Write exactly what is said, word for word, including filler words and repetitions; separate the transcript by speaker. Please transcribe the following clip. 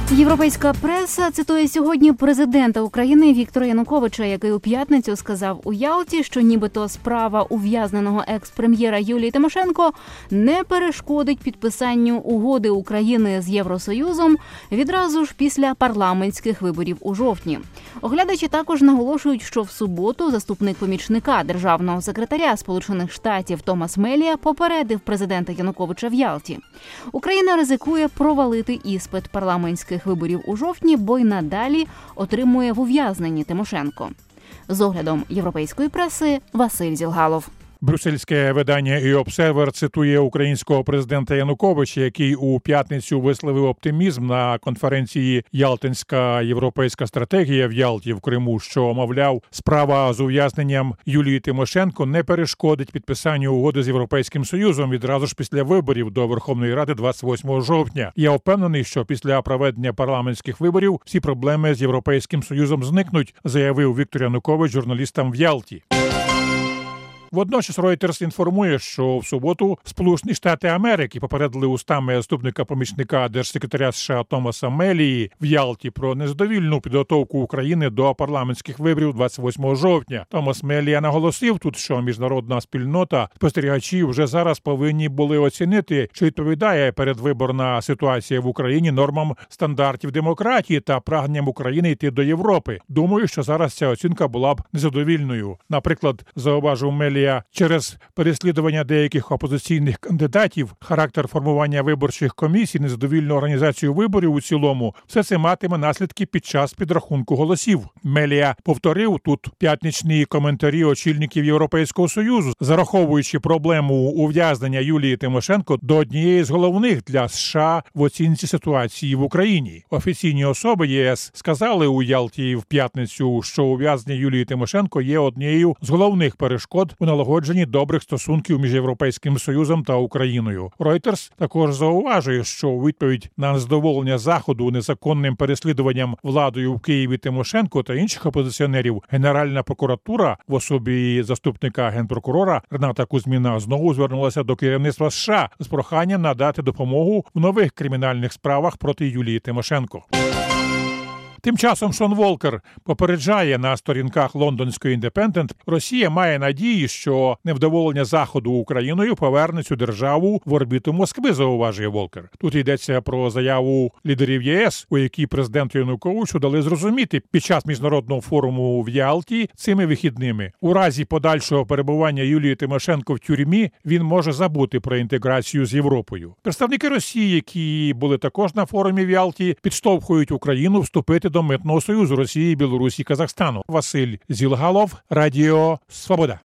Speaker 1: Європейська преса цитує сьогодні президента України Віктора Януковича, який у п'ятницю сказав у Ялті, що нібито справа ув'язненого екс-прем'єра Юлії Тимошенко не перешкодить підписанню угоди України з Євросоюзом відразу ж після парламентських виборів у жовтні. Оглядачі також наголошують, що в суботу заступник помічника державного секретаря Сполучених Штатів Томас Мелія попередив президента Януковича в Ялті. Україна ризикує провалити іспит парламентських виборів у жовтні, бо й надалі отримує в ув'язненні Тимошенко. З оглядом європейської преси Василь Зілгалов.
Speaker 2: Брюссельське видання «І-Обсервер» цитує українського президента Януковича, який у п'ятницю висловив оптимізм на конференції «Ялтинська європейська стратегія» в Ялті в Криму, що, мовляв, справа з ув'язненням Юлії Тимошенко не перешкодить підписанню угоди з Європейським Союзом відразу ж після виборів до Верховної Ради двадцять восьмого жовтня. Я впевнений, що після проведення парламентських виборів всі проблеми з Європейським Союзом зникнуть, заявив Віктор Янукович журналістам в Ялті. Водночас Reuters інформує, що в суботу Сполучені Штати Америки попередили устами заступника помічника держсекретаря США Томаса Мелії в Ялті про незадовільну підготовку України до парламентських виборів двадцять восьмого жовтня. Томас Мелія наголосив тут, що міжнародна спільнота, спостерігачі вже зараз повинні були оцінити, чи відповідає передвиборна ситуація в Україні нормам стандартів демократії та прагненням України йти до Європи. Думаю, що зараз ця оцінка була б незадовільною. Наприклад, зауважив Мелія, через переслідування деяких опозиційних кандидатів, характер формування виборчих комісій, незадовільну організацію виборів у цілому, все це матиме наслідки під час підрахунку голосів. Мелія повторив тут п'ятничні коментарі очільників Європейського Союзу, зараховуючи проблему ув'язнення Юлії Тимошенко до однієї з головних для США в оцінці ситуації в Україні. Офіційні особи ЄС сказали у Ялті в п'ятницю, що ув'язнення Юлії Тимошенко є однією з головних перешкод у налагодженні добрих стосунків між Європейським Союзом та Україною. Reuters також зауважує, що у відповідь на незадоволення Заходу незаконним переслідуванням владою в Києві Тимошенко та інших опозиціонерів, Генеральна прокуратура в особі заступника генпрокурора Рената Кузьміна знову звернулася до керівництва США з проханням надати допомогу в нових кримінальних справах проти Юлії Тимошенко. Тим часом Шон Волкер попереджає на сторінках лондонської «Індепендент», Росія має надії, що невдоволення Заходу Україною поверне цю державу в орбіту Москви, зауважує Волкер. Тут йдеться про заяву лідерів ЄС, у якій президенту Януковичу дали зрозуміти під час міжнародного форуму в Ялті цими вихідними. У разі подальшого перебування Юлії Тимошенко в тюрмі він може забути про інтеграцію з Європою. Представники Росії, які були також на форумі в Ялті, підштовхують Україну вступити до Митного союзу Росії, Білорусі, Казахстану. Василь Зілгалов, Радіо Свобода.